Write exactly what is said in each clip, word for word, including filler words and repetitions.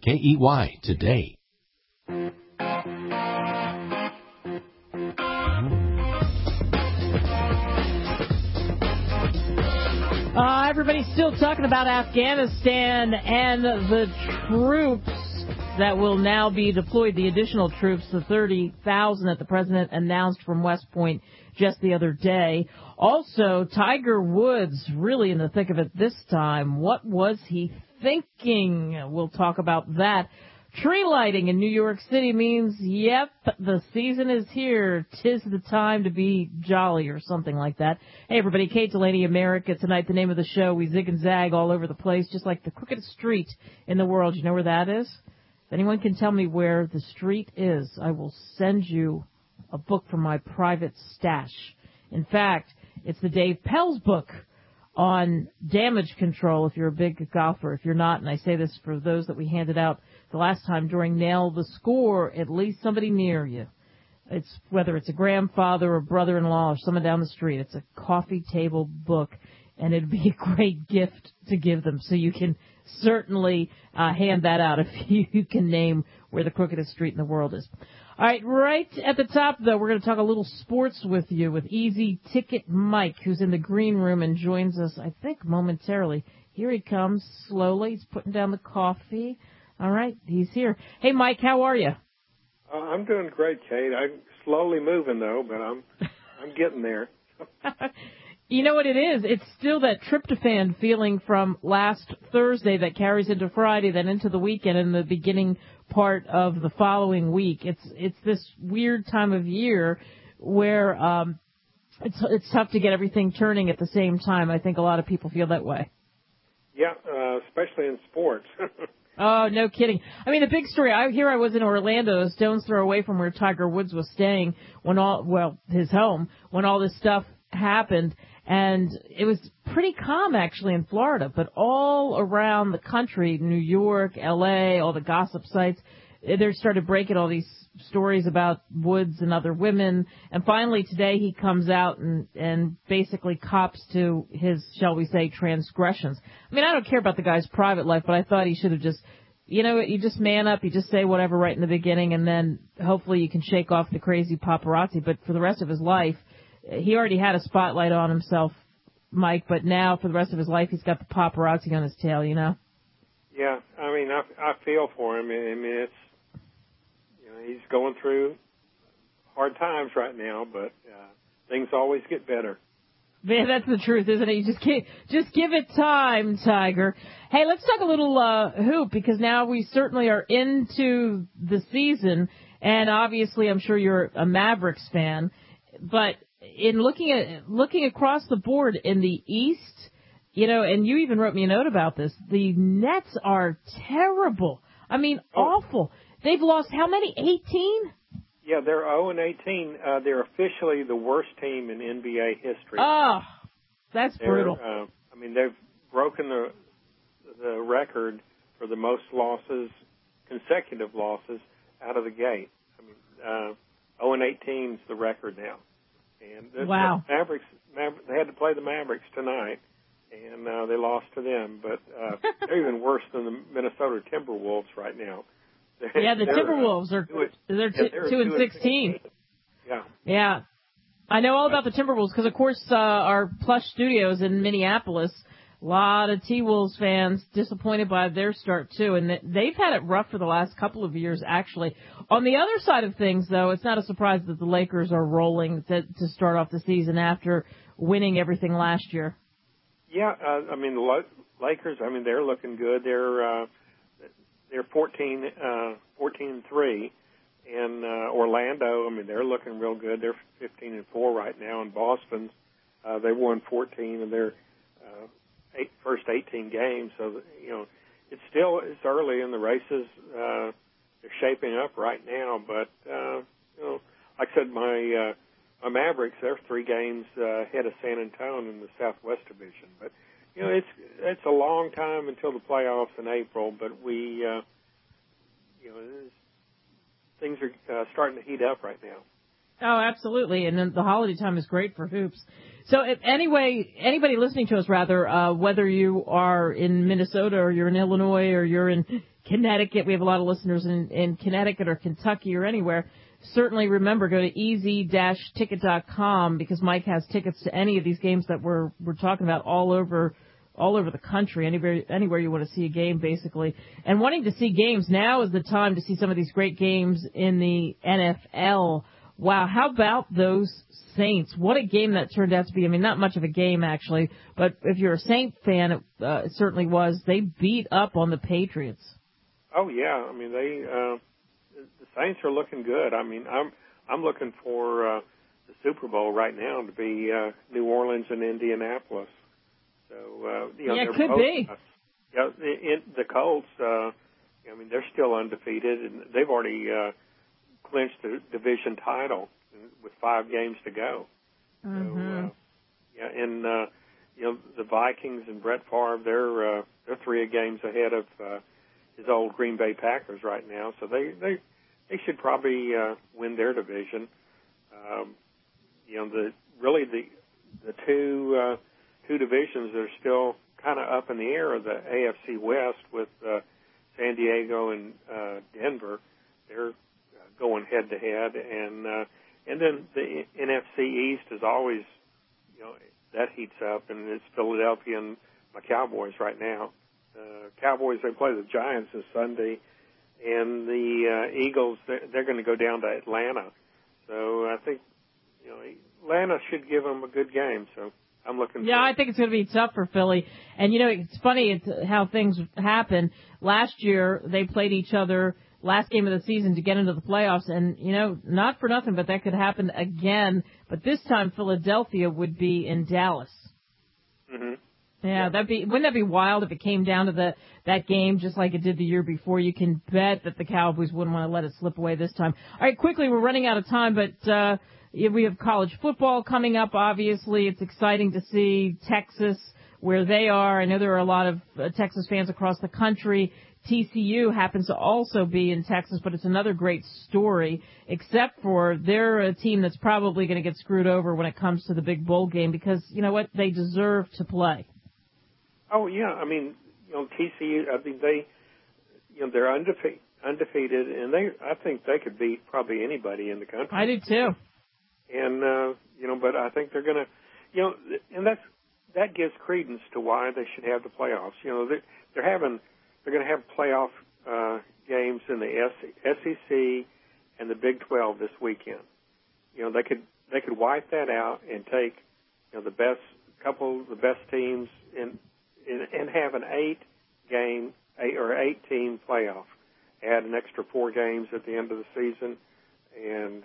K E Y today. Uh, everybody's still talking about Afghanistan and the troops that will now be deployed, the additional troops, the thirty thousand that the president announced from West Point just the other day. Also, Tiger Woods really in the thick of it this time. What was he thinking? We'll talk about that. Tree lighting in New York City means, yep, the season is here. 'Tis the time to be jolly or something like that. Hey, everybody, Kate Delaney, America. Tonight, the name of the show, we zig and zag all over the place, just like the crookedest street in the world. You know where that is? If anyone can tell me where the street is, I will send you a book from my private stash. In fact, it's the Dave Pell's book on damage control if you're a big golfer. If you're not, and I say this for those that we handed out the last time during Nail the Score, at least somebody near you. It's whether it's a grandfather or brother-in-law or someone down the street. It's a coffee table book, and it'd be a great gift to give them. So you can certainly uh, hand that out if you can name where the crookedest street in the world is. All right, right at the top, though, we're going to talk a little sports with you with Easy Ticket Mike, who's in the green room and joins us, I think, momentarily. Here he comes slowly. He's putting down the coffee. All right, he's here. Hey, Mike, how are you? Uh, I'm doing great, Kate. I'm slowly moving, though, but I'm I'm getting there. You know what it is? It's still that tryptophan feeling from last Thursday that carries into Friday, then into the weekend and the beginning part of the following week. It's it's this weird time of year where um, it's it's tough to get everything turning at the same time. I think a lot of people feel that way. Yeah, uh, especially in sports. Oh, no kidding. I mean, the big story, I here I was in Orlando, a stone's throw away from where Tiger Woods was staying when all, well, his home, when all this stuff happened. And it was pretty calm, actually, in Florida. But all around the country, New York, L A, all the gossip sites, they started breaking all these stories about Woods and other women. And finally, today, he comes out and, and basically cops to his, shall we say, transgressions. I mean, I don't care about the guy's private life, but I thought he should have just, you know, you just man up, you just say whatever right in the beginning, and then hopefully you can shake off the crazy paparazzi. But for the rest of his life, he already had a spotlight on himself, Mike, but now for the rest of his life, he's got the paparazzi on his tail, you know? Yeah, I mean, I, I feel for him. I mean, it's, you know, he's going through hard times right now, but uh, things always get better. Man, that's the truth, isn't it? You just give, just give it time, Tiger. Hey, let's talk a little uh, hoop, because now we certainly are into the season, and obviously I'm sure you're a Mavericks fan, but in looking at looking across the board in the East, you know, and you even wrote me a note about this, the Nets are terrible. I mean, oh. awful. They've lost how many? eighteen? Yeah, they're oh and eighteen. Uh, they're officially the worst team in N B A history. Oh, that's they're, brutal. Uh, I mean, they've broken the the record for the most losses, consecutive losses, out of the gate. I mean, uh, oh and eighteen is the record now. And the, wow. the Mavericks, Maver- they had to play the Mavericks tonight, and uh, they lost to them. But uh, they're even worse than the Minnesota Timberwolves right now. They're, yeah, the Timberwolves are two, they're, yeah, t- they're two and sixteen. Yeah. Yeah. I know all about the Timberwolves because, of course, uh, our plush studios in Minneapolis, a lot of T-Wolves fans disappointed by their start, too. And they've had it rough for the last couple of years, actually. On the other side of things, though, it's not a surprise that the Lakers are rolling to, to start off the season after winning everything last year. Yeah, uh, I mean, the Lakers, I mean, they're looking good. They're uh, they're fourteen, uh, fourteen and three. And uh, Orlando, I mean, they're looking real good. They're fifteen and four right now. In Boston, uh, they won fourteen of their uh, eight, first eighteen games. So, you know, it's still it's early in the races. Uh, they're shaping up right now. But, uh, you know, like I said, my, uh, my Mavericks, they're three games uh, ahead of San Antonio in the Southwest Division. But, you know, it's it's a long time until the playoffs in April. But we, uh, you know, it's, things are uh, starting to heat up right now. Oh, absolutely. And then the holiday time is great for hoops. So if anyway, anybody listening to us, rather, uh, whether you are in Minnesota or you're in Illinois or you're in Connecticut. We have a lot of listeners in, in Connecticut or Kentucky or anywhere. Certainly remember, go to easy dash ticket dot com because Mike has tickets to any of these games that we're we're talking about all over all over the country, anywhere anywhere you want to see a game, basically. And wanting to see games, now is the time to see some of these great games in the N F L. Wow, how about those Saints? What a game that turned out to be. I mean, not much of a game, actually, but if you're a Saint fan, it, uh, it certainly was. They beat up on the Patriots. Oh, yeah. I mean, they uh, the Saints are looking good. I mean, I'm I'm looking for uh, the Super Bowl right now to be uh, New Orleans and Indianapolis. So, uh, you know, yeah, it they're could both, be. Uh, yeah, the, the Colts, uh, I mean, they're still undefeated, and they've already uh, clinched the division title with five games to go. Mm-hmm. So, uh, yeah, and uh, you know, the Vikings and Brett Favre, they're uh, they're three games ahead of uh, his old Green Bay Packers right now. So they they they should probably uh, win their division. Um, you know, the really the the two uh, two divisions that are still kind of up in the air are the A F C West with uh, San Diego and uh, Denver. They're going head to head, and uh, and then the N F C East is always, you know, that heats up, and it's Philadelphia and my Cowboys right now. Uh, Cowboys, they play the Giants this Sunday, and the uh, Eagles, they're, they're going to go down to Atlanta. So I think, you know, Atlanta should give them a good game. So I'm looking. Yeah, for I think it's going to be tough for Philly. And, you know, it's funny it's how things happen. Last year, they played each other last game of the season to get into the playoffs. And, you know, not for nothing, but that could happen again. But this time, Philadelphia would be in Dallas. Mm-hmm. Yeah, yeah, that'd be wouldn't that be wild if it came down to the that game just like it did the year before? You can bet that the Cowboys wouldn't want to let it slip away this time. All right, quickly, we're running out of time, but uh we have college football coming up. Obviously, it's exciting to see Texas where they are. I know there are a lot of uh, Texas fans across the country. T C U happens to also be in Texas, but it's another great story, except for they're a team that's probably going to get screwed over when it comes to the big bowl game because, you know what, they deserve to play. Oh, yeah. I mean, you know, T C U, I mean, they, you know, they're undefe- undefeated, and they, I think they could beat probably anybody in the country. I do, too. And, uh, you know, but I think they're going to, you know, and that's, that gives credence to why they should have the playoffs. You know, they're, they're having, they're going to have playoff uh, games in the S E C and the Big twelve this weekend. You know, they could, they could wipe that out and take, you know, the best, couple of the best teams in, and have an eight-game eight or eight-team playoff. Add an extra four games at the end of the season, and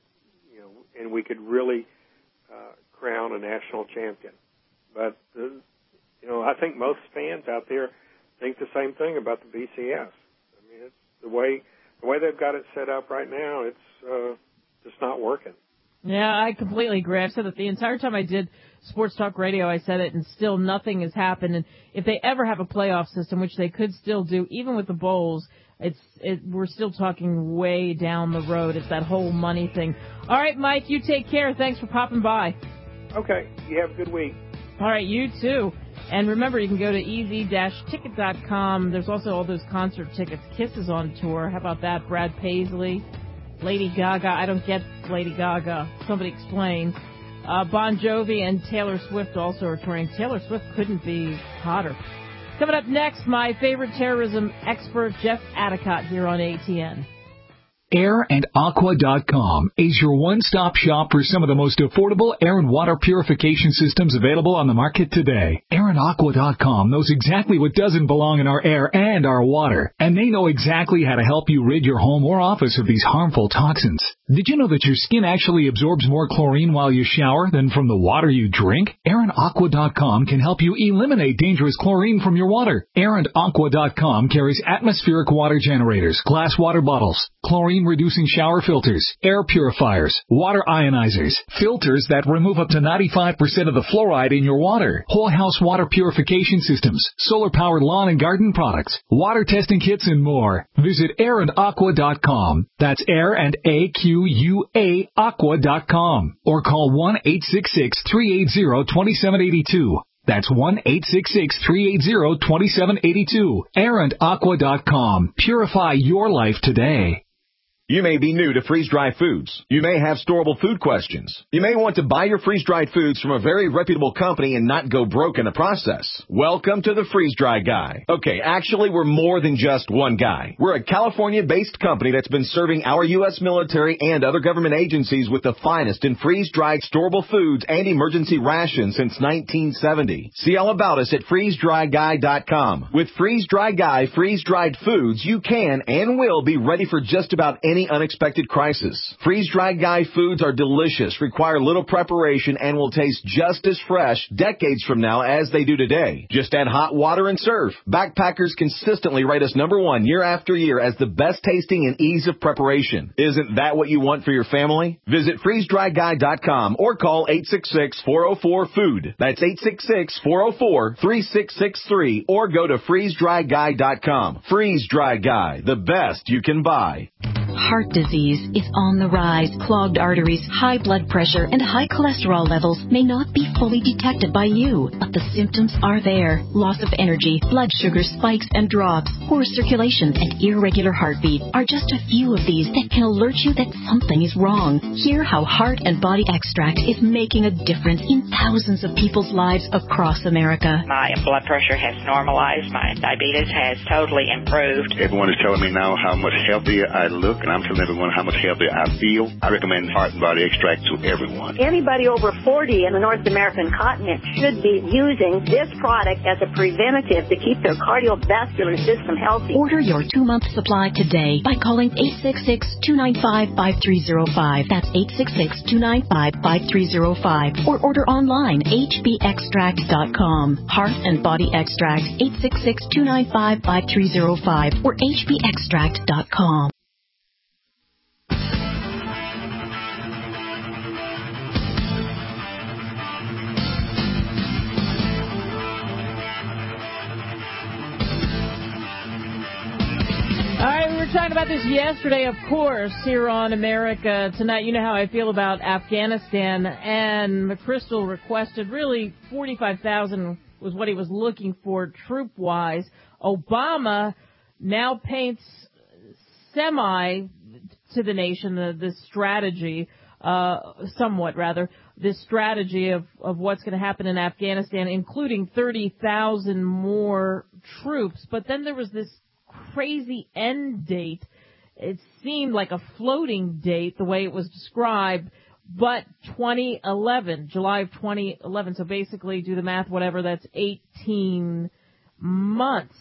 you know, and we could really uh, crown a national champion. But the, you know, I think most fans out there think the same thing about the B C S. I mean, it's the way the way they've got it set up right now. It's uh, just not working. Yeah, I completely agree. I've said that the entire time I did Sports Talk Radio, I said it, and still nothing has happened. And if they ever have a playoff system, which they could still do, even with the bowls, it's it, we're still talking way down the road. It's that whole money thing. All right, Mike, you take care. Thanks for popping by. Okay, you have a good week. All right, you too. And remember, you can go to easy dash ticket dot com. There's also all those concert tickets. Kiss is on tour. How about that? Brad Paisley. Lady Gaga. I don't get Lady Gaga. Somebody explain. Uh, Bon Jovi and Taylor Swift also are touring. Taylor Swift couldn't be hotter. Coming up next, my favorite terrorism expert, Jeff Adicott, here on A T N. air and aqua dot com is your one-stop shop for some of the most affordable air and water purification systems available on the market today. air and aqua dot com knows exactly what doesn't belong in our air and our water, and they know exactly how to help you rid your home or office of these harmful toxins. Did you know that your skin actually absorbs more chlorine while you shower than from the water you drink? air and aqua dot com can help you eliminate dangerous chlorine from your water. air and aqua dot com carries atmospheric water generators, glass water bottles, chlorine reducing shower filters, air purifiers, water ionizers, filters that remove up to ninety-five percent of the fluoride in your water, whole house water purification systems, solar powered lawn and garden products, water testing kits, and more. Visit air and aqua dot com. That's air and A Q U A aqua dot com. Or call one eight six six, three eight zero, two seven eight two. That's one eight six six, three eight zero, two seven eight two. Air Aqua dot com. Purify your life today. You may be new to freeze-dried foods. You may have storable food questions. You may want to buy your freeze-dried foods from a very reputable company and not go broke in the process. Welcome to the Freeze-Dry Guy. Okay, actually, we're more than just one guy. We're a California-based company that's been serving our U S military and other government agencies with the finest in freeze-dried storable foods and emergency rations since nineteen seventy. See all about us at freeze dry guy dot com. With Freeze-Dry Guy freeze-dried foods, you can and will be ready for just about any unexpected crisis. Freeze-Dried Guy foods are delicious, require little preparation, and will taste just as fresh decades from now as they do today. Just add hot water and serve. Backpackers consistently rate us number one year after year as the best tasting and ease of preparation. Isn't that what you want for your family? Visit freeze dry guy dot com or call eight six six, four oh four, food. That's eight six six, four oh four, three six six three or go to freeze dry guy dot com. Freeze-Dry Guy, the best you can buy. Heart disease is on the rise. Clogged arteries, high blood pressure, and high cholesterol levels may not be fully detected by you, but the symptoms are there. Loss of energy, blood sugar spikes and drops, poor circulation, and irregular heartbeat are just a few of these that can alert you that something is wrong. Hear how Heart and Body Extract is making a difference in thousands of people's lives across America. My blood pressure has normalized. My diabetes has totally improved. Everyone is telling me now how much healthier I look, and I'm telling everyone how much healthier I feel. I recommend Heart and Body Extract to everyone. Anybody over forty in the North American continent should be using this product as a preventative to keep their cardiovascular system healthy. Order your two-month supply today by calling eight six six, two nine five, five three zero five. That's eight six six, two nine five, five three zero five. Or order online, h b extract dot com. Heart and Body Extract, eight six six, two nine five, five three zero five or h b extract dot com. All right, we were talking about this yesterday, of course, here on America Tonight. You know how I feel about Afghanistan, and McChrystal requested really forty-five thousand was what he was looking for troop-wise. Obama now paints semi to the nation uh, this strategy, uh, somewhat rather, this strategy of, of what's going to happen in Afghanistan, including thirty thousand more troops. But then there was this crazy end date. It seemed like a floating date the way it was described, but twenty eleven, July of twenty eleven. So basically, do the math, whatever, that's eighteen months.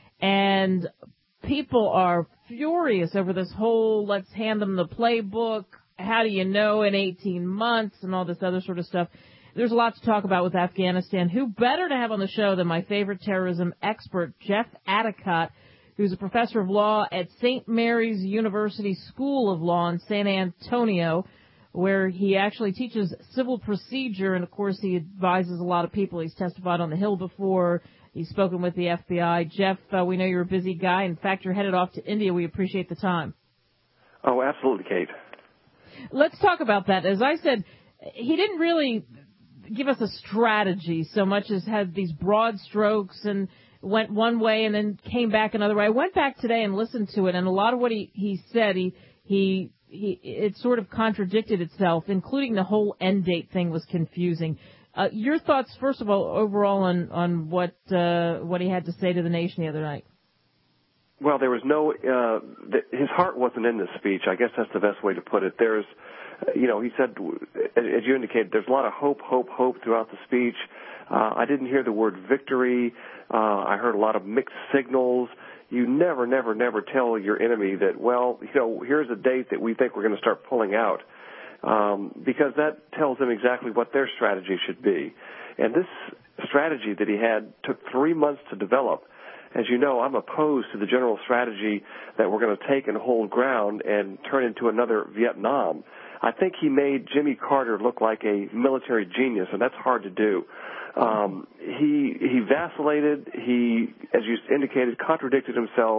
And people are furious over this whole let's hand them the playbook, how do you know in eighteen months, and all this other sort of stuff. There's a lot to talk about with Afghanistan. Who better to have on the show than my favorite terrorism expert, Jeff Atticott, who's a professor of law at Saint Mary's University School of Law in San Antonio, where he actually teaches civil procedure, and, of course, he advises a lot of people. He's testified on the Hill before. He's spoken with the F B I. Jeff, uh, we know you're a busy guy. In fact, you're headed off to India. We appreciate the time. Oh, absolutely, Kate. Let's talk about that. As I said, he didn't really give us a strategy so much as had these broad strokes and went one way and then came back another way. I went back today and listened to it, and a lot of what he, he said, he, he, he, it sort of contradicted itself, including the whole end date thing was confusing. Uh, your thoughts, first of all, overall on, on what, uh, what he had to say to the nation the other night? Well, there was no, uh, th- his heart wasn't in this speech. I guess that's the best way to put it. There's, you know, he said, as you indicated, there's a lot of hope, hope, hope throughout the speech. Uh, I didn't hear the word victory. Uh, I heard a lot of mixed signals. You never, never, never tell your enemy that, well, you know, here's a date that we think we're going to start pulling out, um, because that tells them exactly what their strategy should be. And this strategy that he had took three months to develop. As you know, I'm opposed to the general strategy that we're going to take and hold ground and turn into another Vietnam. I think he made Jimmy Carter look like a military genius, and that's hard to do. Um, he he vacillated. He, as you indicated, contradicted himself,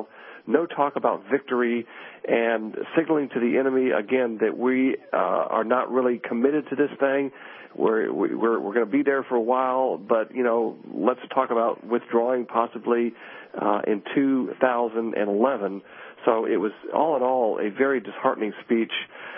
no talk about victory, and signaling to the enemy, again, that we uh, are not really committed to this thing. We're, we're, we're going to be there for a while, but, you know, let's talk about withdrawing possibly uh, in two thousand eleven. So it was, all in all, a very disheartening speech.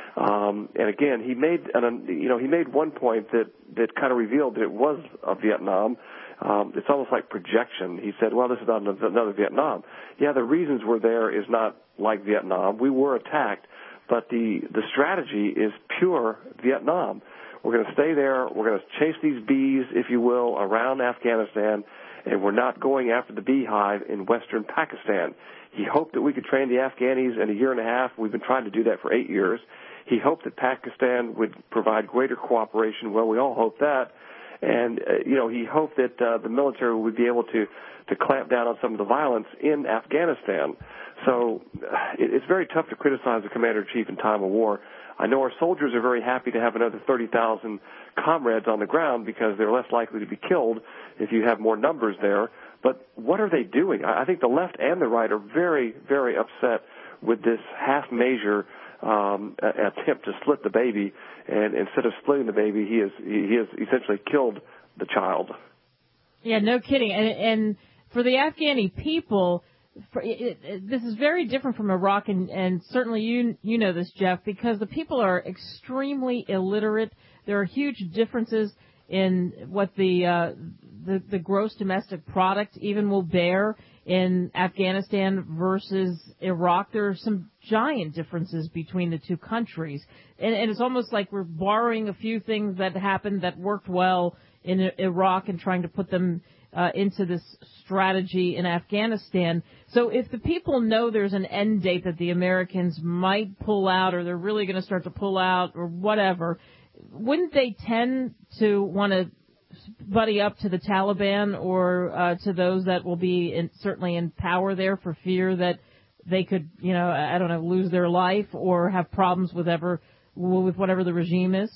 Um, and again, he made, an, you know, he made one point that, that kind of revealed that it was of Vietnam. Um, it's almost like projection. He said, well, this is not another Vietnam. Yeah, the reasons we're there is not like Vietnam. We were attacked, but the, the strategy is pure Vietnam. We're going to stay there. We're going to chase these bees, if you will, around Afghanistan, and we're not going after the beehive in western Pakistan. He hoped that we could train the Afghanis in a year and a half. We've been trying to do that for eight years. He hoped that Pakistan would provide greater cooperation. Well, we all hope that. And, uh, you know, he hoped that uh, the military would be able to, to clamp down on some of the violence in Afghanistan. So uh, it, it's very tough to criticize the commander-in-chief in time of war. I know our soldiers are very happy to have another thirty thousand comrades on the ground because they're less likely to be killed if you have more numbers there. But what are they doing? I think the left and the right are very, very upset with this half-measure um, attempt to split the baby. And instead of splitting the baby, he has he has essentially killed the child. Yeah, no kidding. And, and for the Afghani people, for, it, it, this is very different from Iraq, and, and certainly you you know this, Jeff, because the people are extremely illiterate. There are huge differences in what the uh, the, the gross domestic product even will bear in Afghanistan versus Iraq. There are some giant differences between the two countries. And, and it's almost like we're borrowing a few things that happened that worked well in Iraq and trying to put them uh, into this strategy in Afghanistan. So if the people know there's an end date that the Americans might pull out, or they're really going to start to pull out or whatever, wouldn't they tend to want to buddy up to the Taliban or uh, to those that will be in, certainly in power there, for fear that they could, you know, I don't know, lose their life or have problems with ever with whatever the regime is?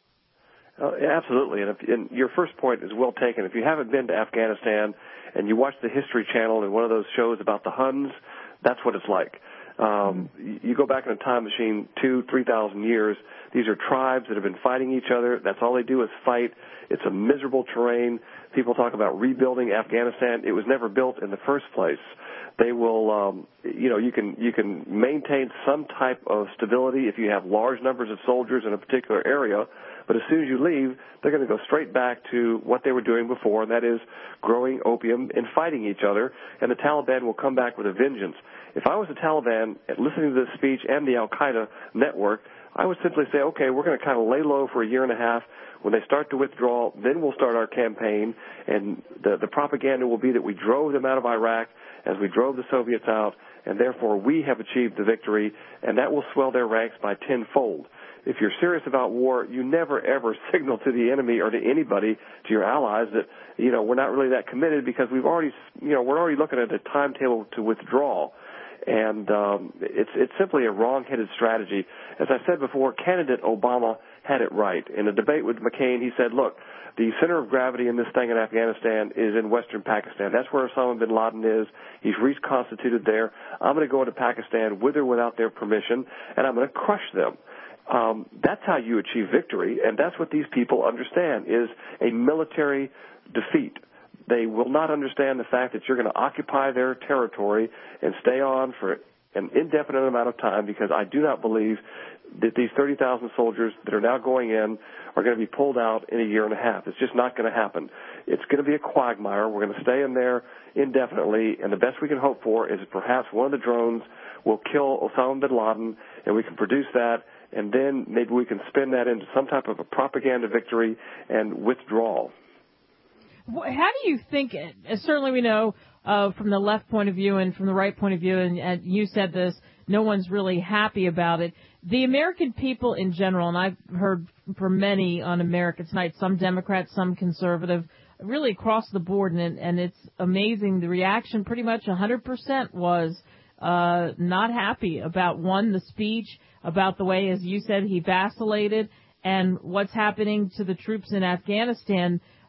Uh, absolutely. And, if, and your first point is well taken. If you haven't been to Afghanistan and you watch the History Channel and one of those shows about the Huns, that's what it's like. Um, you go back in a time machine two, three thousand years. These are tribes that have been fighting each other. That's all they do is fight. It's a miserable terrain. People talk about rebuilding Afghanistan. It was never built in the first place. They will, um, you know, you can you can maintain some type of stability if you have large numbers of soldiers in a particular area. But as soon as you leave, they're going to go straight back to what they were doing before, and that is growing opium and fighting each other. And the Taliban will come back with a vengeance. If I was the Taliban, listening to this speech and the Al-Qaeda network, I would simply say, okay, we're going to kind of lay low for a year and a half. When they start to withdraw, then we'll start our campaign. And the, the propaganda will be that we drove them out of Iraq as we drove the Soviets out, and therefore we have achieved the victory, and that will swell their ranks by tenfold. If you're serious about war, you never, ever signal to the enemy or to anybody, to your allies, that, you know, we're not really that committed because we've already, you know, we're already looking at a timetable to withdraw. And um, it's it's simply a wrong-headed strategy. As I said before, candidate Obama had it right. In a debate with McCain, he said, look, the center of gravity in this thing in Afghanistan is in western Pakistan. That's where Osama bin Laden is. He's reconstituted there. I'm going to go into Pakistan with or without their permission, and I'm going to crush them. Um, that's how you achieve victory, and that's what these people understand, is a military defeat. They will not understand the fact that you're going to occupy their territory and stay on for an indefinite amount of time, because I do not believe that these thirty thousand soldiers that are now going in are going to be pulled out in a year and a half. It's just not going to happen. It's going to be a quagmire. We're going to stay in there indefinitely, and the best we can hope for is perhaps one of the drones will kill Osama bin Laden, and we can produce that, and then maybe we can spin that into some type of a propaganda victory and withdrawal. How do you think, certainly we know uh, from the left point of view and from the right point of view, and, and you said this, no one's really happy about it. The American people in general, and I've heard from many on America Tonight, some Democrats, some conservative, really across the board, and, and it's amazing. The reaction pretty much one hundred percent was uh, not happy about, one, the speech, about the way, as you said, he vacillated, and what's happening to the troops in Afghanistan.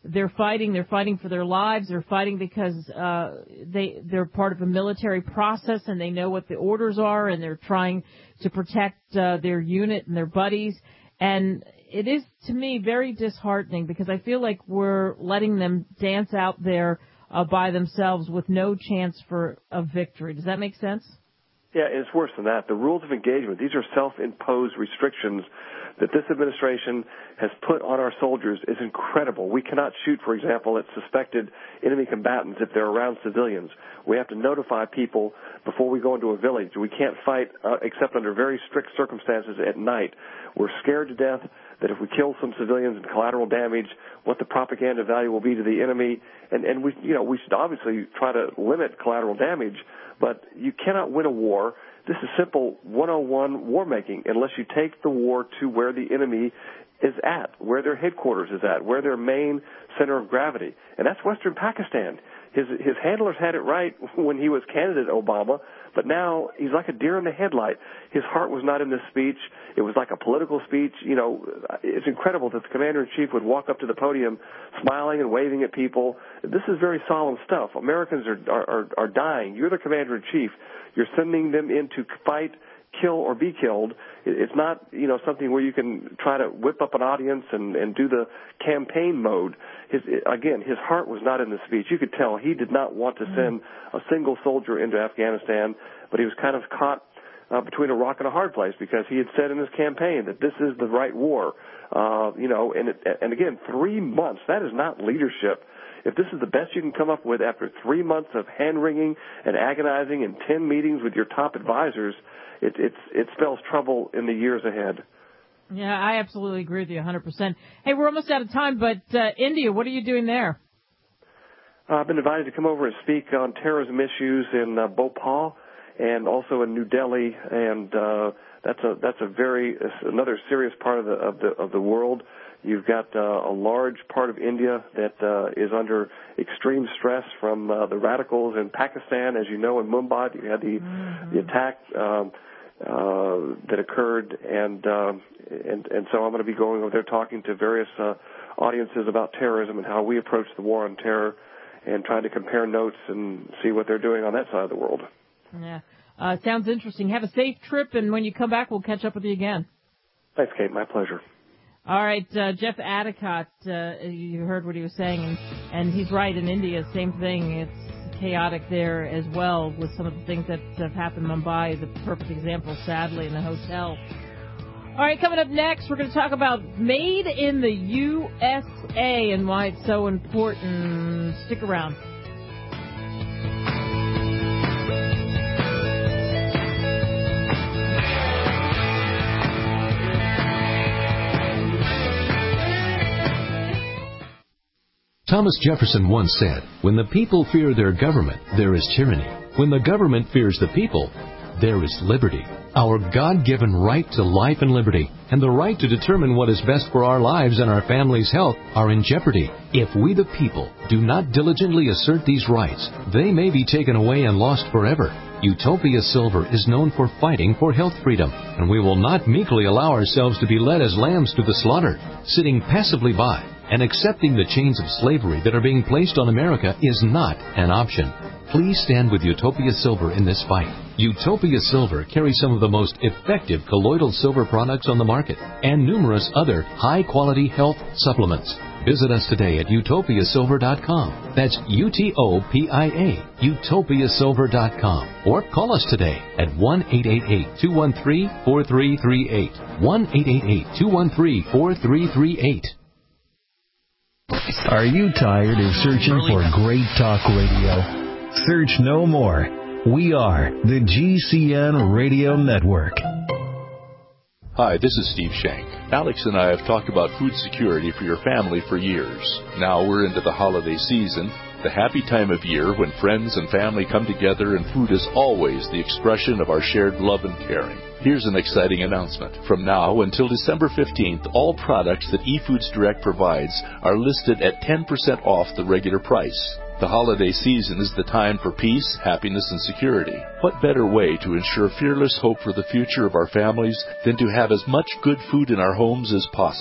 they're fighting. They're fighting for their lives. They're fighting because uh, they they're part of a military process and they know what the orders are, and they're trying to protect uh, their unit and their buddies. And it is, to me, very disheartening because I feel like we're letting them dance out there uh, by themselves with no chance for a victory. Does that make sense? Yeah, it's worse than that. The rules of engagement, these are self-imposed restrictions that this administration has put on our soldiers is incredible. We cannot shoot, for example, at suspected enemy combatants if they're around civilians. We have to notify people before we go into a village. We can't fight uh, except under very strict circumstances at night. We're scared to death that if we kill some civilians and collateral damage, what the propaganda value will be to the enemy. And, and we, you know, we should obviously try to limit collateral damage, but you cannot win a war. This is simple one oh one war making unless you take the war to where the enemy is at, where their headquarters is at, where their main center of gravity. And that's Western Pakistan. His his handlers had it right when he was candidate Obama, but now he's like a deer in the headlight. His heart was not in this speech. It was like a political speech. You know, it's incredible that the commander-in-chief would walk up to the podium smiling and waving at people. This is very solemn stuff. Americans are are, are dying. You're the commander-in-chief. You're sending them in to fight, kill, or be killed. It's not, you know, something where you can try to whip up an audience and, and do the campaign mode. His, again, his heart was not in the speech. You could tell he did not want to send a single soldier into Afghanistan, but he was kind of caught uh, between a rock and a hard place because he had said in his campaign that this is the right war. Uh, you know, and, it, and again, three months, that is not leadership. If this is the best you can come up with after three months of hand-wringing and agonizing and ten meetings with your top advisors, it, it's, it spells trouble in the years ahead. Yeah, I absolutely agree with you one hundred percent. Hey, we're almost out of time, but uh, India, what are you doing there? Uh, I've been invited to come over and speak on terrorism issues in uh, Bhopal and also in New Delhi, and uh, that's a that's a very another serious part of the of the of the world. You've got uh, a large part of India that uh, is under extreme stress from uh, the radicals in Pakistan. As you know, in Mumbai, you had the mm-hmm. the attack um, uh, that occurred, and, um, and and so I'm going to be going over there talking to various uh, audiences about terrorism and how we approach the war on terror, and trying to compare notes and see what they're doing on that side of the world. Yeah, uh, sounds interesting. Have a safe trip, and when you come back, we'll catch up with you again. Thanks, Kate. My pleasure. All right, uh, Jeff Adicott, uh, you heard what he was saying, and, and he's right. In India, same thing. It's chaotic there as well with some of the things that have happened in Mumbai. The perfect example, sadly, in the hotel. All right, coming up next, we're going to talk about Made in the U S A and why it's so important. Stick around. Thomas Jefferson once said, "When the people fear their government, there is tyranny. When the government fears the people, there is liberty." Our God-given right to life and liberty and the right to determine what is best for our lives and our family's health are in jeopardy. If we the people do not diligently assert these rights, they may be taken away and lost forever. Utopia Silver is known for fighting for health freedom, and we will not meekly allow ourselves to be led as lambs to the slaughter. Sitting passively by and accepting the chains of slavery that are being placed on America is not an option. Please stand with Utopia Silver in this fight. Utopia Silver carries some of the most effective colloidal silver products on the market and numerous other high-quality health supplements. Visit us today at utopia silver dot com. That's U T O P I A, utopia silver dot com. Or call us today at one eight eight eight, two one three, four three three eight. one eight eight eight, two one three, four three three eight. Are you tired of searching for great talk radio? Search no more. We are the G C N Radio Network. Hi, this is Steve Shank. Alex and I have talked about food security for your family for years. Now we're into the holiday season, the happy time of year when friends and family come together and food is always the expression of our shared love and caring. Here's an exciting announcement. From now until December fifteenth, all products that eFoods Direct provides are listed at ten percent off the regular price. The holiday season is the time for peace, happiness, and security. What better way to ensure fearless hope for the future of our families than to have as much good food in our homes as possible?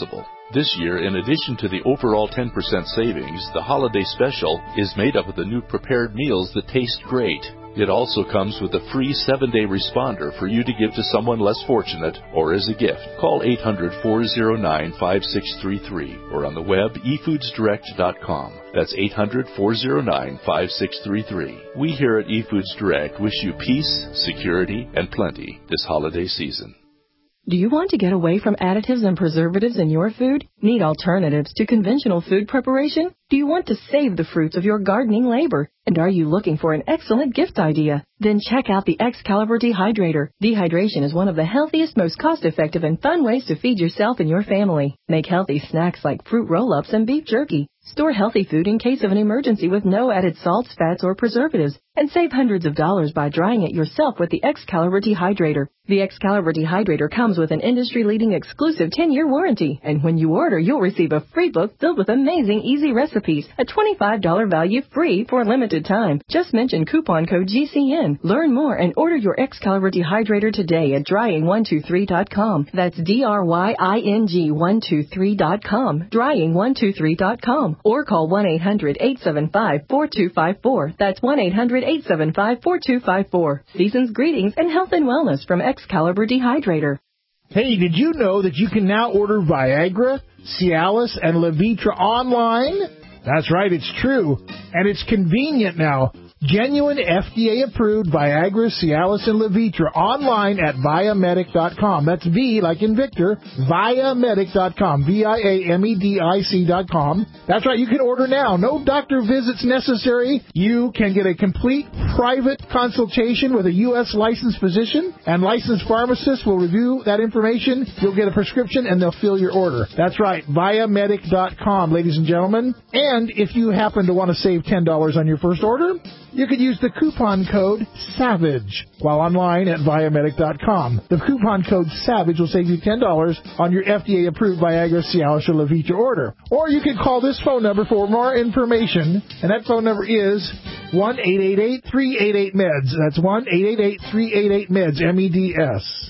This year, in addition to the overall ten percent savings, the holiday special is made up of the new prepared meals that taste great. It also comes with a free seven-day responder for you to give to someone less fortunate or as a gift. Call eight hundred, four oh nine, five six three three or on the web e foods direct dot com. That's eight hundred, four oh nine, five six three three. We here at eFoods Direct wish you peace, security, and plenty this holiday season. Do you want to get away from additives and preservatives in your food? Need alternatives to conventional food preparation? Do you want to save the fruits of your gardening labor? And are you looking for an excellent gift idea? Then check out the Excalibur Dehydrator. Dehydration is one of the healthiest, most cost-effective, and fun ways to feed yourself and your family. Make healthy snacks like fruit roll-ups and beef jerky. Store healthy food in case of an emergency with no added salts, fats, or preservatives. And save hundreds of dollars by drying it yourself with the Excalibur Dehydrator. The Excalibur Dehydrator comes with an industry-leading exclusive ten-year warranty. And when you order, you'll receive a free book filled with amazing easy recipes. A twenty-five dollars value free for a limited time. Just mention coupon code G C N. Learn more and order your Excalibur Dehydrator today at drying one two three dot com. That's D R Y I N G one two three dot com. drying one two three dot com. Or call one eight hundred, eight seven five, four two five four. That's one eight hundred, eight seven five, four two five four. Season's greetings and health and wellness from Excalibur Dehydrator. Hey, did you know that you can now order Viagra, Cialis, and Levitra online? That's right, it's true. And it's convenient now. Genuine F D A-approved Viagra, Cialis, and Levitra online at Viamedic dot com. That's V like in Victor, Viamedic dot com, V I A M E D I C dot com. That's right, you can order now. No doctor visits necessary. You can get a complete private consultation with a U S licensed physician, and licensed pharmacists will review that information. You'll get a prescription, and they'll fill your order. That's right, Viamedic dot com, ladies and gentlemen. And if you happen to want to save ten dollars on your first order, you can use the coupon code SAVAGE while online at Viamedic dot com. The coupon code SAVAGE will save you ten dollars on your F D A-approved Viagra, Cialis, or Levitra order. Or you can call this phone number for more information, and that phone number is one eight eight eight, three eight eight, M E D S. That's one eight eight eight, three eight eight, M E D S, M E D S.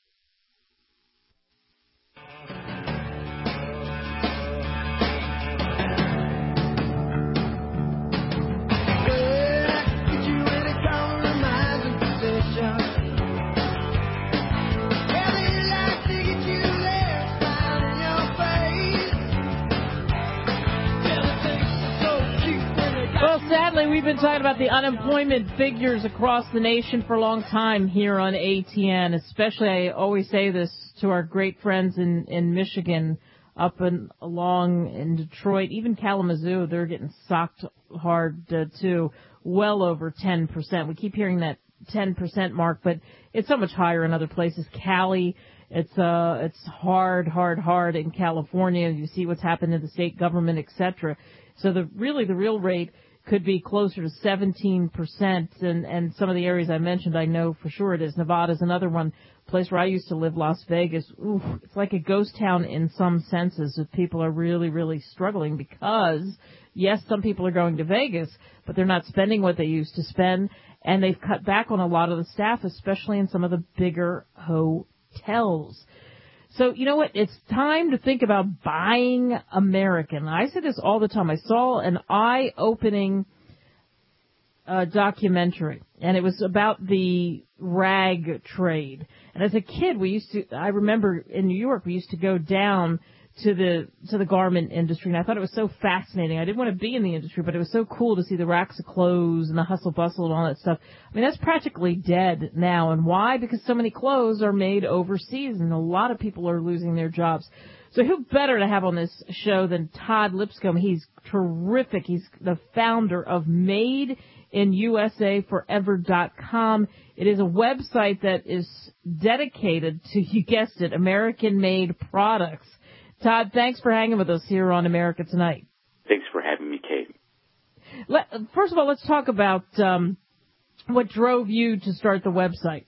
Sadly, we've been talking about the unemployment figures across the nation for a long time here on A T N, especially I always say this to our great friends in, in Michigan, up and along in Detroit, even Kalamazoo, they're getting socked hard uh, too, well over ten percent. We keep hearing that ten percent mark, but it's so much higher in other places. Cali, it's uh, it's hard, hard, hard in California. You see what's happened in the state government, et cetera. So the really the real rate could be closer to seventeen percent, and, and some of the areas I mentioned, I know for sure it is. Nevada's another one, place where I used to live, Las Vegas. Ooh, it's like a ghost town in some senses. That people are really, really struggling because, yes, some people are going to Vegas, but they're not spending what they used to spend, and they've cut back on a lot of the staff, especially in some of the bigger hotels. So, you know what? It's time to think about buying American. I say this all the time. I saw an eye-opening uh, documentary, and it was about the rag trade. And as a kid, we used to, I remember in New York, we used to go down to the to the garment industry, and I thought it was so fascinating. I didn't want to be in the industry, but it was so cool to see the racks of clothes and the hustle bustle and all that stuff. I mean, that's practically dead now. And why? Because so many clothes are made overseas, and a lot of people are losing their jobs. So who better to have on this show than Todd Lipscomb? He's terrific. He's the founder of Made in U S A Forever dot com. It is a website that is dedicated to, you guessed it, American-made products. Todd, thanks for hanging with us here on America Tonight. Thanks for having me, Kate. Let, first of all, let's talk about um, what drove you to start the website.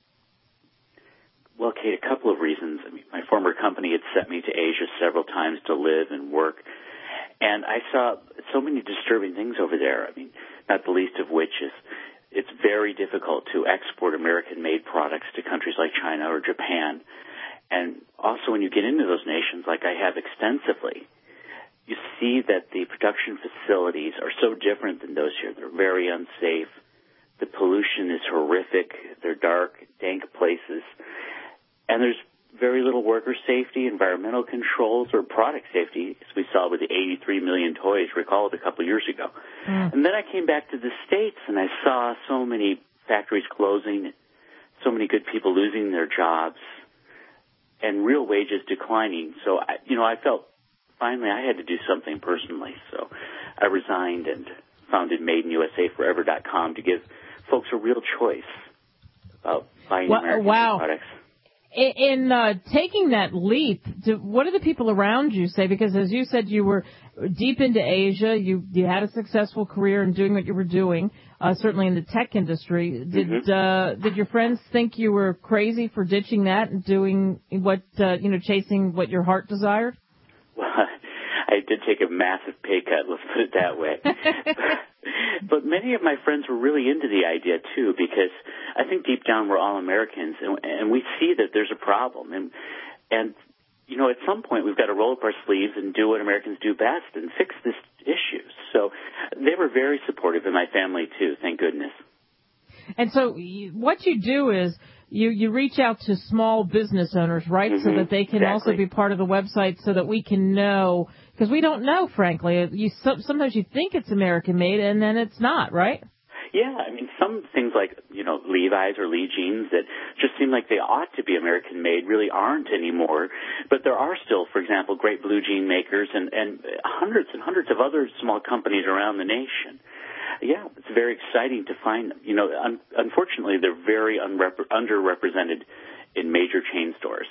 Well, Kate, a couple of reasons. I mean, my former company had sent me to Asia several times to live and work, and I saw so many disturbing things over there. I mean, not the least of which is it's very difficult to export American-made products to countries like China or Japan. And also also when you get into those nations, like I have extensively, you see that the production facilities are so different than those here. They're very unsafe. The pollution is horrific. They're dark, dank places. And there's very little worker safety, environmental controls, or product safety, as we saw with the eighty-three million toys recalled a couple of years ago. Mm. And then I came back to the States, and I saw so many factories closing, so many good people losing their jobs, and real wages declining. So, I, you know, I felt finally I had to do something personally. So I resigned and founded Made in U S A Forever dot com to give folks a real choice about buying well, American wow. products. In uh, taking that leap, do, what do the people around you say? Because as you said, you were deep into Asia. You you had a successful career in doing what you were doing, uh, certainly in the tech industry. Did mm-hmm. uh, did your friends think you were crazy for ditching that and doing what, uh, you know, chasing what your heart desired? Well, I did take a massive pay cut, let's put it that way. But many of my friends were really into the idea, too, because I think deep down we're all Americans, and, and we see that there's a problem. And, and, you know, at some point we've got to roll up our sleeves and do what Americans do best and fix this issue. So they were very supportive, and my family, too, thank goodness. And so what you do is you, you reach out to small business owners, right, mm-hmm. so that they can exactly. also be part of the website so that we can know, because we don't know, frankly. You Sometimes you think it's American-made, and then it's not, right? Yeah, I mean, some things like, you know, Levi's or Lee jeans that just seem like they ought to be American-made really aren't anymore. But there are still, for example, great blue jean makers and, and hundreds and hundreds of other small companies around the nation. Yeah, it's very exciting to find them. You know, un- unfortunately, they're very unrep- underrepresented in major chain stores.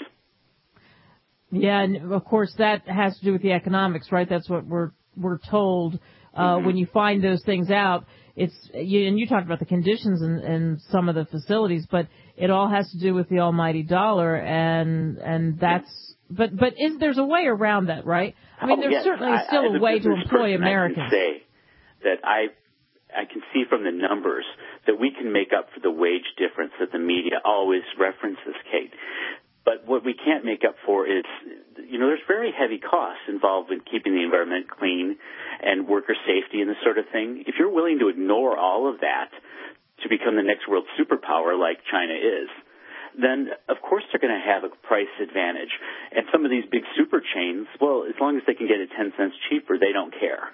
Yeah, and of course that has to do with the economics, right? That's what we're we're told uh, mm-hmm. when you find those things out. It's you, and you talked about the conditions in, in some of the facilities, but it all has to do with the almighty dollar, and and that's. But but is there's a way around that, right? I mean, oh, there's yes. certainly I, still I, a way to employ Americans. I can say that I. I can see from the numbers that we can make up for the wage difference that the media always references, Kate. But what we can't make up for is, you know, there's very heavy costs involved in keeping the environment clean and worker safety and this sort of thing. If you're willing to ignore all of that to become the next world superpower like China is, then of course they're going to have a price advantage. And some of these big super chains, well, as long as they can get it ten cents cheaper, they don't care.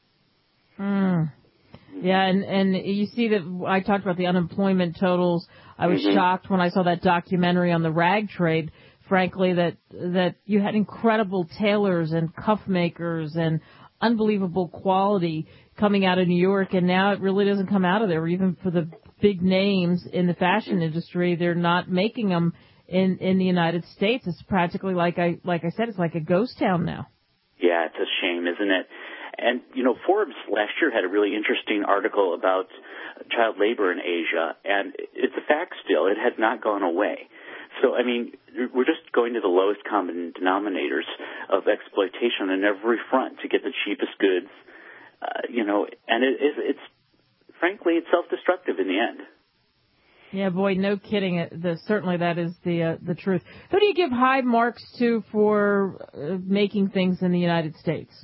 Hmm. Yeah, and, and you see that I talked about the unemployment totals. I was mm-hmm. shocked when I saw that documentary on the rag trade, frankly, that that you had incredible tailors and cuff makers and unbelievable quality coming out of New York, and now it really doesn't come out of there. Even for the big names in the fashion industry, they're not making them in, in the United States. It's practically like I like I said, it's like a ghost town now. Yeah, it's a shame, isn't it? And, you know, Forbes last year had a really interesting article about child labor in Asia, and it's a fact still. It has not gone away. So, I mean, we're just going to the lowest common denominators of exploitation on every front to get the cheapest goods, uh, you know, and it, it, it's, frankly, it's self-destructive in the end. Yeah, boy, no kidding. The, certainly that is the uh, the truth. Who do you give high marks to for uh, making things in the United States?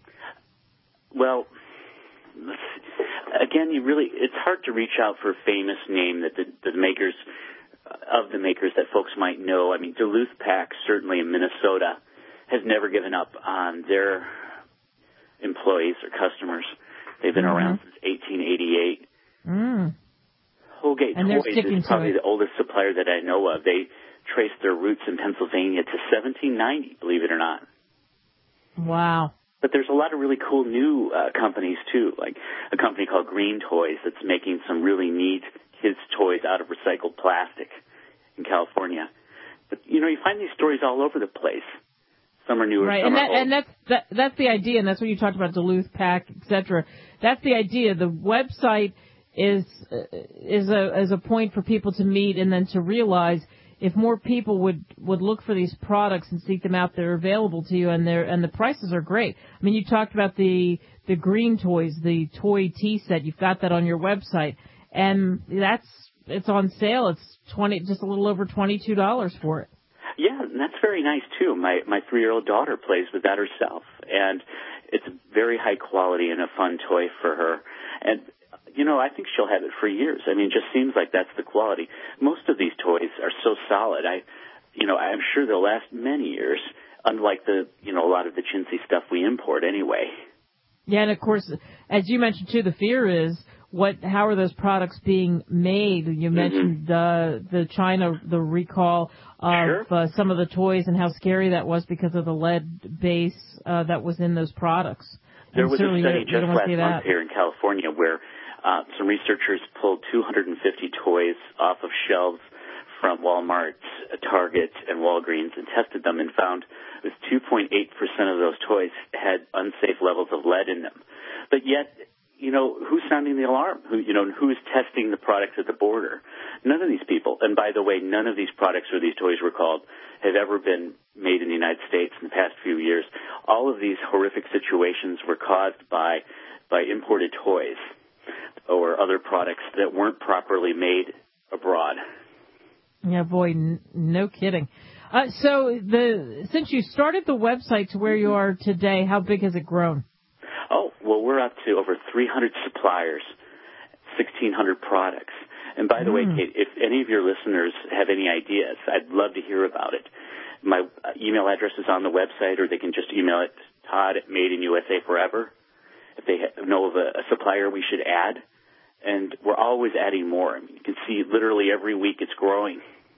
Well, again, you really, it's hard to reach out for a famous name that the, the makers, of the makers that folks might know. I mean, Duluth Pack, certainly in Minnesota, has never given up on their employees or customers. They've been mm-hmm. around since eighteen eighty-eight. Mm. Holgate and Toys is probably the oldest supplier that I know of. They traced their roots in Pennsylvania to seventeen ninety, believe it or not. Wow. But there's a lot of really cool new uh, companies, too, like a company called Green Toys that's making some really neat kids' toys out of recycled plastic in California. But, you know, you find these stories all over the place. Some are newer, right, some and, that, are old. and that's, that, that's the idea, and that's what you talked about, Duluth Pack, et cetera. That's the idea. The website is, uh, is, a, is a point for people to meet and then to realize if more people would, would look for these products and seek them out, they're available to you, and they're and the prices are great. I mean, you talked about the the Green Toys, the toy tea set. You've got that on your website, and that's it's on sale. It's twenty, just a little over twenty two dollars for it. Yeah, and that's very nice, too. My my three-year-old daughter plays with that herself, and it's very high quality and a fun toy for her. And, you know, I think she'll have it for years. I mean, it just seems like that's the quality. Most of these toys are so solid. I, you know, I'm sure they'll last many years, unlike the, you know, a lot of the chintzy stuff we import anyway. Yeah, and of course, as you mentioned, too, the fear is, what? How are those products being made? You mentioned mm-hmm. the the China, the recall of sure. uh, some of the toys and how scary that was because of the lead base uh, that was in those products. There and was a study you, just you last month here in California where uh, some researchers pulled two hundred fifty toys off of shelves from Walmart, Target, and Walgreens and tested them and found it was two point eight percent of those toys had unsafe levels of lead in them. But yet, you know, who's sounding the alarm? Who, you know, who's testing the products at the border? None of these people. And by the way, none of these products or these toys recalled have ever been made in the United States in the past few years. All of these horrific situations were caused by by imported toys or other products that weren't properly made abroad. Yeah, boy, n- no kidding. Uh, so the since you started the website to where you are today, how big has it grown? Oh, well, we're up to over three hundred suppliers, sixteen hundred products. And by the mm. way, Kate, if any of your listeners have any ideas, I'd love to hear about it. My email address is on the website, or they can just email it, Todd at Made in U S A Forever, if they know of a, a supplier we should add. And we're always adding more. I mean, you can see literally every week it's growing.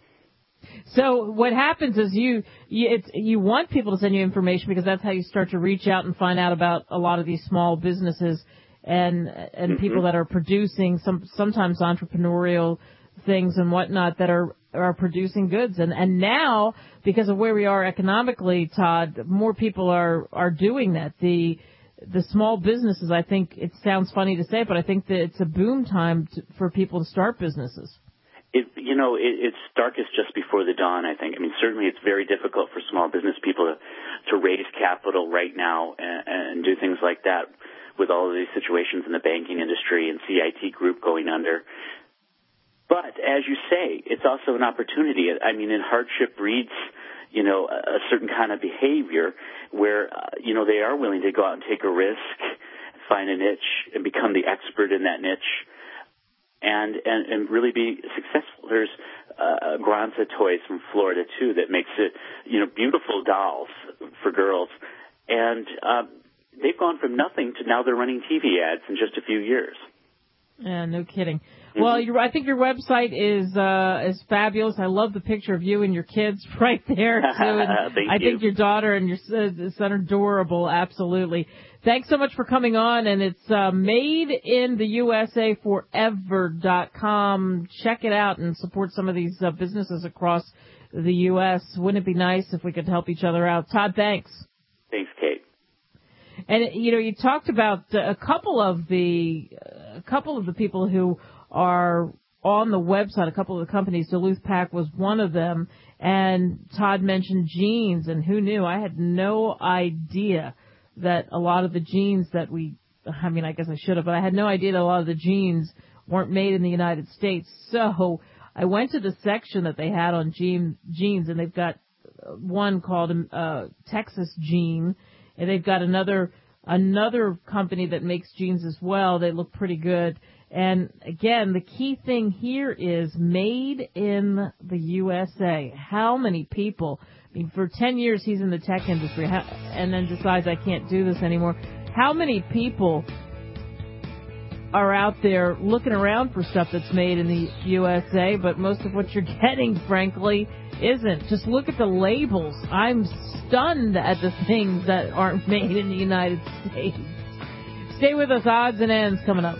So what happens is you you, it's, you want people to send you information because that's how you start to reach out and find out about a lot of these small businesses and and mm-hmm. people that are producing some sometimes entrepreneurial things and whatnot that are are producing goods. And and now, because of where we are economically, Todd, more people are are doing that. The the small businesses, I think it sounds funny to say, but I think that it's a boom time to, for people to start businesses. It, you know, it, it's darkest just before the dawn, I think. I mean, certainly it's very difficult for small business people to, to raise capital right now and, and do things like that with all of these situations in the banking industry and C I T Group going under. But as you say, it's also an opportunity. I mean, in hardship breeds, you know, a certain kind of behavior where, uh, you know, they are willing to go out and take a risk, find a niche, and become the expert in that niche. And, and, and really be successful. There's uh, Granza Toys from Florida, too, that makes it, you know, beautiful dolls for girls. And uh, they've gone from nothing to now they're running T V ads in just a few years. Yeah, no kidding. Mm-hmm. Well, your, I think your website is uh, is fabulous. I love the picture of you and your kids right there, too. And Thank I you. think your daughter and your son are adorable, absolutely. Thanks so much for coming on, and it's uh, made in the U S A forever dot com. Check it out and support some of these uh, businesses across the U S Wouldn't it be nice if we could help each other out? Todd, thanks. Thanks, Kate. And, you know, you talked about a couple of the a couple of the people who are on the website, a couple of the companies. Duluth Pack was one of them, and Todd mentioned jeans, and who knew? I had no idea that a lot of the jeans that we, I mean, I guess I should have, but I had no idea that a lot of the jeans weren't made in the United States. So I went to the section that they had on jean, jeans, and they've got one called uh, Texas Jean, and they've got another another company that makes jeans as well. They look pretty good. And again, the key thing here is made in the U S A. How many people? I mean, for ten years he's in the tech industry and then decides I can't do this anymore. How many people are out there looking around for stuff that's made in the U S A, but most of what you're getting, frankly, isn't. Just look at the labels. I'm stunned at the things that aren't made in the United States. Stay with us. Odds and Ends coming up.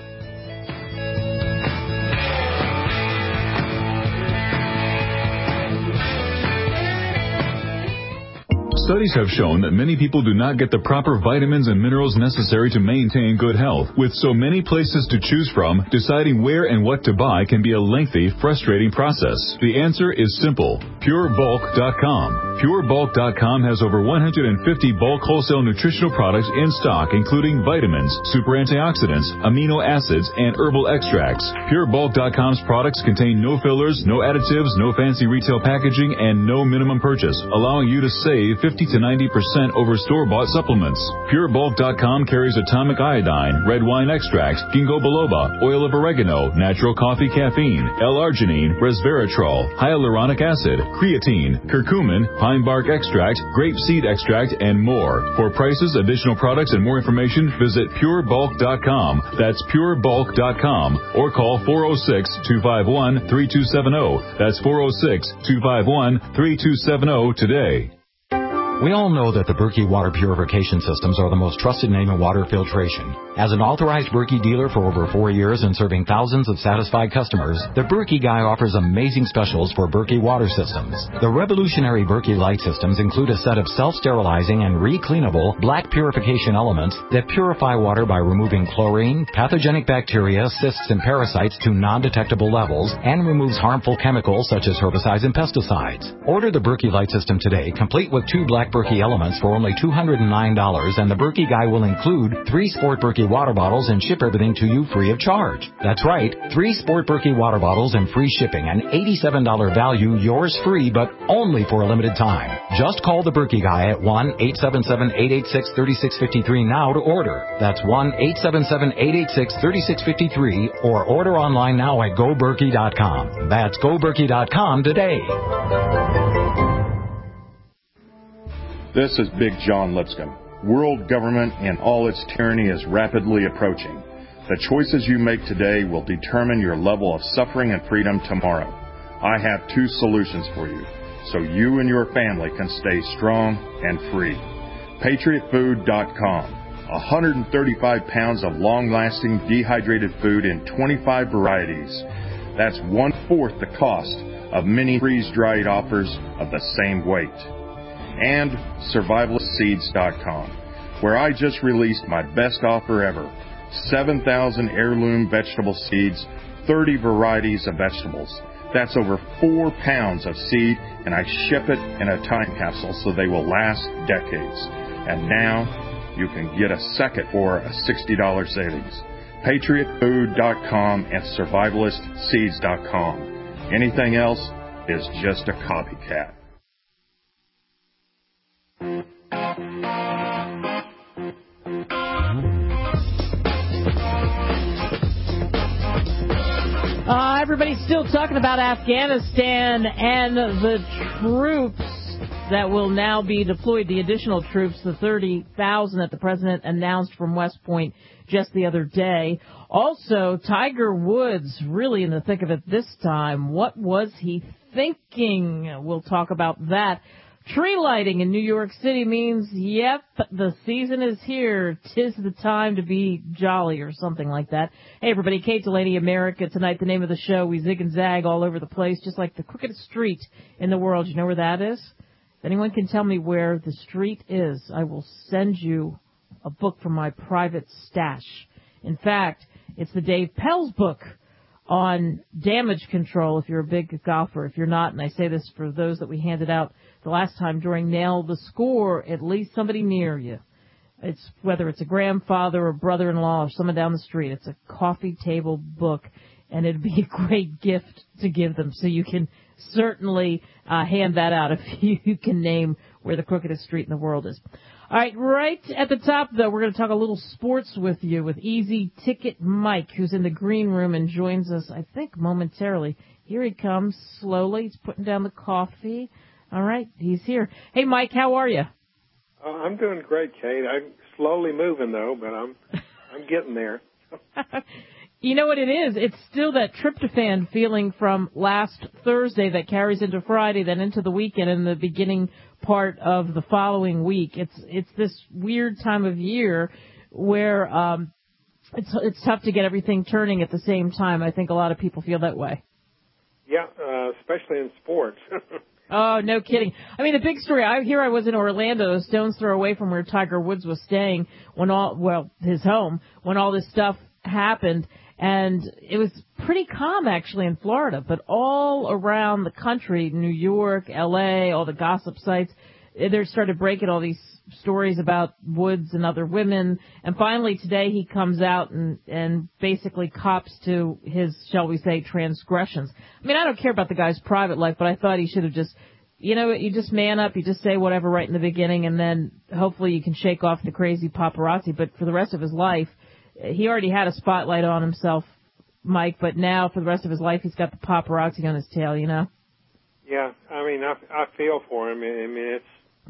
Studies have shown that many people do not get the proper vitamins and minerals necessary to maintain good health. With so many places to choose from, deciding where and what to buy can be a lengthy, frustrating process. The answer is simple. Pure Bulk dot com. Pure Bulk dot com has over one hundred fifty bulk wholesale nutritional products in stock, including vitamins, super antioxidants, amino acids, and herbal extracts. Pure Bulk dot com's products contain no fillers, no additives, no fancy retail packaging, and no minimum purchase, allowing you to save fifty to ninety percent over store-bought supplements. Pure Bulk dot com carries atomic iodine, red wine extracts, ginkgo biloba, oil of oregano, natural coffee caffeine, L-arginine, resveratrol, hyaluronic acid, creatine, curcumin, pine bark extract, grape seed extract, and more. For prices, additional products, and more information, visit Pure Bulk dot com. That's Pure Bulk dot com, or call four oh six, two five one, three two seven oh. That's four oh six, two five one, three two seven oh today. We all know that the Berkey water purification systems are the most trusted name in water filtration. As an authorized Berkey dealer for over four years and serving thousands of satisfied customers, the Berkey Guy offers amazing specials for Berkey water systems. The revolutionary Berkey Light systems include a set of self-sterilizing and re-cleanable black purification elements that purify water by removing chlorine, pathogenic bacteria, cysts, and parasites to non-detectable levels, and removes harmful chemicals such as herbicides and pesticides. Order the Berkey Light system today, complete with two black Berkey elements for only two hundred nine dollars, and the Berkey Guy will include three Sport Berkey water bottles and ship everything to you free of charge. That's right, three Sport Berkey water bottles and free shipping, an eighty-seven dollars value, yours free, but only for a limited time. Just call the Berkey Guy at one eight seven seven, eight eight six, three six five three now to order. That's one eight seven seven, eight eight six, three six five three, or order online now at go berkey dot com. That's go berkey dot com today. This is Big John Lipscomb. World government and all its tyranny is rapidly approaching. The choices you make today will determine your level of suffering and freedom tomorrow. I have two solutions for you, so you and your family can stay strong and free. Patriot Food dot com. one hundred thirty-five pounds of long-lasting dehydrated food in twenty-five varieties. That's one-fourth the cost of many freeze-dried offers of the same weight. And survivalist seeds dot com, where I just released my best offer ever. seven thousand heirloom vegetable seeds, thirty varieties of vegetables. That's over four pounds of seed, and I ship it in a time capsule so they will last decades. And now you can get a second for a sixty dollars savings. Patriot Food dot com and survivalist seeds dot com. Anything else is just a copycat. Uh, everybody's still talking about Afghanistan and the troops that will now be deployed, the additional troops, the thirty thousand that the president announced from West Point just the other day. Also, Tiger Woods really in the thick of it this time. What was he thinking? We'll talk about that. Tree lighting in New York City means, yep, the season is here. 'Tis the time to be jolly or something like that. Hey, everybody, Kate Delaney, America Tonight, the name of the show. We zig and zag all over the place, just like the crookedest street in the world. You know where that is? If anyone can tell me where the street is, I will send you a book from my private stash. In fact, it's the Dave Pell's book on damage control if you're a big golfer. If you're not, and I say this for those that we handed out the last time during Nail the Score, at least somebody near you. It's whether it's a grandfather or brother-in-law or someone down the street. It's a coffee table book, and it'd be a great gift to give them. So you can certainly uh, hand that out if you can name where the crookedest street in the world is. All right, right at the top, though, we're going to talk a little sports with you with Easy Ticket Mike, who's in the green room and joins us, I think, momentarily. Here he comes slowly. He's putting down the coffee. All right, he's here. Hey, Mike, how are you? Uh, I'm doing great, Kate. I'm slowly moving, though, but I'm I'm getting there. You know what it is? It's still that tryptophan feeling from last Thursday that carries into Friday, then into the weekend and the beginning part of the following week. It's it's this weird time of year where um, it's it's tough to get everything turning at the same time. I think a lot of people feel that way. Yeah, uh, especially in sports. Oh, no kidding. I mean, the big story, I here I was in Orlando, a stone's throw away from where Tiger Woods was staying when all, well, his home, when all this stuff happened. And it was pretty calm, actually, in Florida. But all around the country, New York, L A, all the gossip sites, they started breaking all these stories about Woods and other women. And finally, today, he comes out and, and basically cops to his, shall we say, transgressions. I mean, I don't care about the guy's private life, but I thought he should have just, you know, you just man up, you just say whatever right in the beginning, and then hopefully you can shake off the crazy paparazzi. But for the rest of his life, he already had a spotlight on himself, Mike, but now for the rest of his life, he's got the paparazzi on his tail, you know? Yeah, I mean, I, I feel for him. I mean, it's,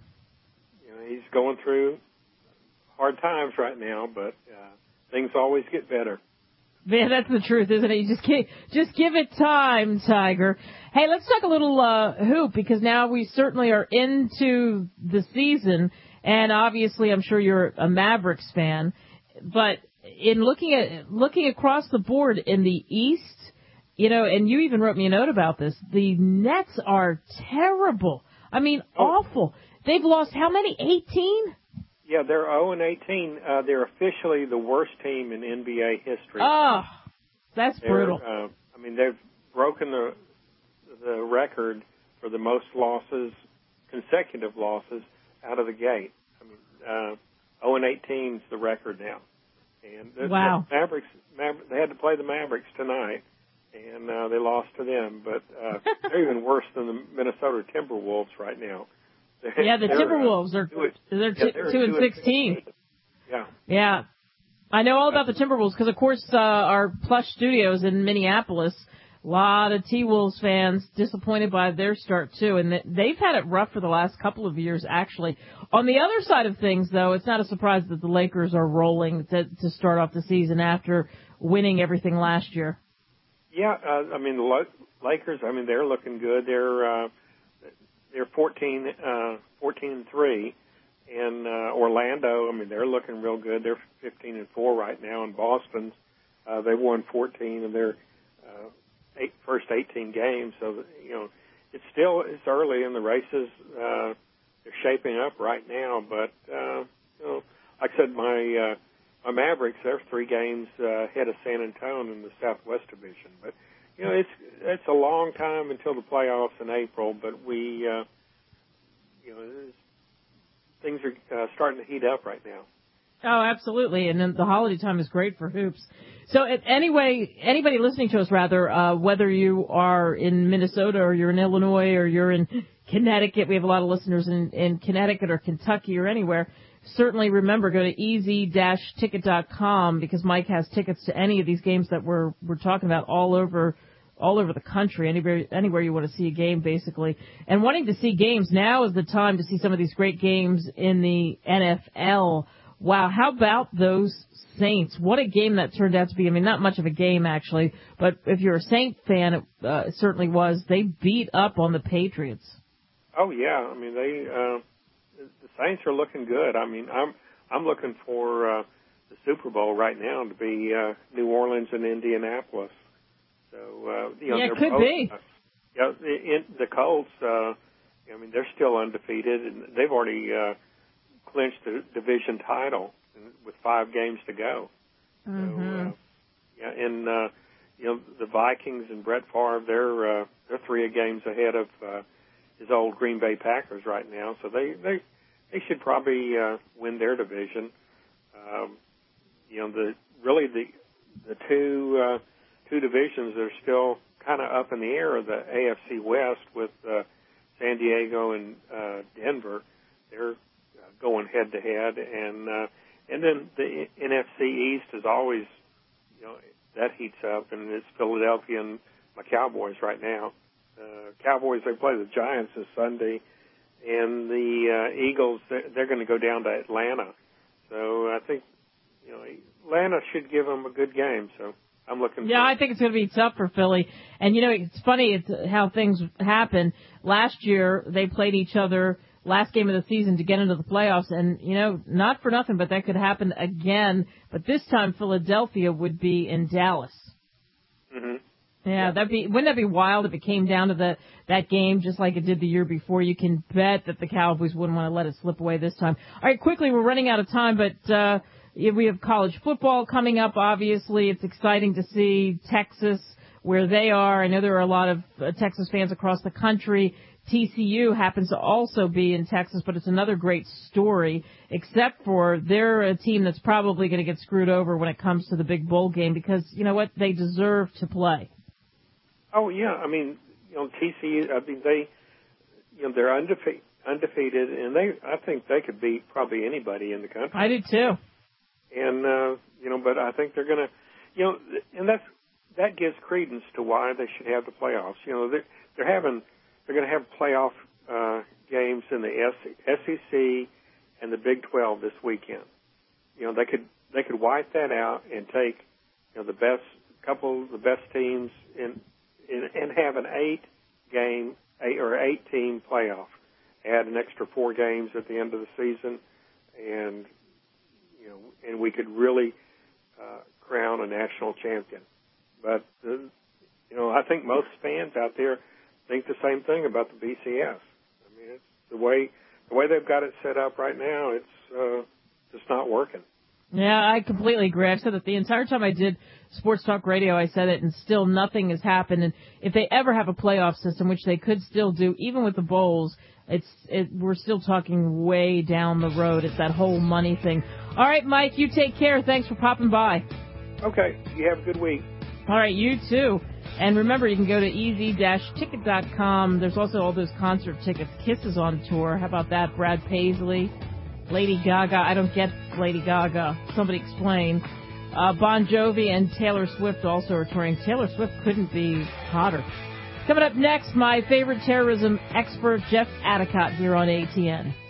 you know, he's going through hard times right now, but uh, things always get better. Man, that's the truth, isn't it? You just give, just give it time, Tiger. Hey, let's talk a little uh, hoop, because now we certainly are into the season, and obviously I'm sure you're a Mavericks fan, but in looking at looking across the board in the East, you know, and you even wrote me a note about this, the Nets are terrible. I mean, oh. awful. They've lost how many? eighteen? Yeah, they're oh and eighteen. Uh, they're officially the worst team in N B A history. Oh, that's they're, brutal. Uh, I mean, they've broken the the record for the most losses, consecutive losses, out of the gate. I mean, uh, oh and eighteen is the record now. And the, wow. the Mavericks, Maver- they had to play the Mavericks tonight, and uh, they lost to them. But uh, they're even worse than the Minnesota Timberwolves right now. They're, yeah, the Timberwolves uh, are two, they're, yeah, t- they're two and sixteen. Yeah. Yeah. I know all about the Timberwolves because, of course, uh, our plush studios in Minneapolis, a lot of T-Wolves fans disappointed by their start, too. And they've had it rough for the last couple of years, actually. On the other side of things, though, it's not a surprise that the Lakers are rolling to, to start off the season after winning everything last year. Yeah, uh, I mean, the Lakers, I mean, they're looking good. They're uh, they're fourteen, uh, fourteen and three. And uh, Orlando, I mean, they're looking real good. They're fifteen and four right now. And Boston, uh, they won fourteen of their uh, eight, first eighteen games. So, you know, it's still it's early in the races. Uh, they're shaping up right now. But, uh, you know, like I said, my, uh, my Mavericks, they're three games uh, ahead of San Antonio in the Southwest Division. But, you know, it's it's a long time until the playoffs in April. But we, uh, you know, it's, things are uh, starting to heat up right now. Oh, absolutely. And then the holiday time is great for hoops. So anyway, anybody listening to us, rather, uh, whether you are in Minnesota or you're in Illinois or you're in Connecticut, we have a lot of listeners in, in Connecticut or Kentucky or anywhere, certainly remember, go to easy dash ticket dot com because Mike has tickets to any of these games that we're we're talking about all over all over the country, anywhere, anywhere you want to see a game, basically. And wanting to see games, now is the time to see some of these great games in the N F L. Wow, how about those Saints? What a game that turned out to be. I mean, not much of a game, actually, but if you're a Saint fan, it, uh, it certainly was. They beat up on the Patriots. Oh, yeah. I mean, they uh, the Saints are looking good. I mean, I'm I'm looking for uh, the Super Bowl right now to be uh, New Orleans and Indianapolis. So, uh, you know, yeah, it could both, be. Uh, yeah, the, in, the Colts, uh, I mean, they're still undefeated, and they've already uh, clinched the division title with five games to go. Mm-hmm. So, uh, yeah, and, uh, you know, the Vikings and Brett Favre, they're, uh, they're three games ahead of uh, his old Green Bay Packers right now. So they, they, they should probably uh, win their division. Um, you know, the really the the two uh, two divisions that are still kind of up in the air are the A F C West with uh, San Diego and uh, Denver. They're uh, going head to head, and uh, and then the N F C East is always, you know, that heats up, and it's Philadelphia and my Cowboys right now. Uh, Cowboys, they play the Giants this Sunday, and the uh, Eagles, they're, they're going to go down to Atlanta. So I think, you know, Atlanta should give them a good game. So I'm looking. Yeah, for I think it's going to be tough for Philly. And, you know, it's funny it's how things happen. Last year, they played each other last game of the season to get into the playoffs. And, you know, not for nothing, but that could happen again. But this time, Philadelphia would be in Dallas. Mm-hmm. Yeah, that'd be wouldn't that be wild if it came down to the that game just like it did the year before? You can bet that the Cowboys wouldn't want to let it slip away this time. All right, quickly, we're running out of time, but uh we have college football coming up. Obviously, it's exciting to see Texas where they are. I know there are a lot of uh, Texas fans across the country. T C U happens to also be in Texas, but it's another great story, except for they're a team that's probably going to get screwed over when it comes to the big bowl game because, you know what, they deserve to play. Oh, yeah. I mean, you know, T C U, I mean, they, you know, they're undefe- undefeated, and they, I think they could beat probably anybody in the country. I do, too. And, uh, you know, but I think they're going to, you know, and that's, that gives credence to why they should have the playoffs. You know, they're, they're having, they're going to have playoff uh, games in the S E C and the Big twelve this weekend. You know, they could, they could wipe that out and take, you know, the best, couple of the best teams in, and have an eight-game eight or eight-team playoff. Add an extra four games at the end of the season, and you know, and we could really uh, crown a national champion. But uh, you know, I think most fans out there think the same thing about the B C S. I mean, it's the way the way they've got it set up right now. It's uh, just not working. Yeah, I completely agree. I've said that the entire time I did Sports Talk Radio, I said it, and still nothing has happened. And if they ever have a playoff system, which they could still do, even with the bowls, it's it, we're still talking way down the road. It's that whole money thing. All right, Mike, you take care. Thanks for popping by. Okay, you have a good week. All right, you too. And remember, you can go to easy dash ticket dot com. There's also all those concert tickets. Kiss is on tour. How about that? Brad Paisley. Lady Gaga. I don't get Lady Gaga. Somebody explain. Uh, Bon Jovi and Taylor Swift also are touring. Taylor Swift couldn't be hotter. Coming up next, my favorite terrorism expert, Jeff Atticott, here on A T N.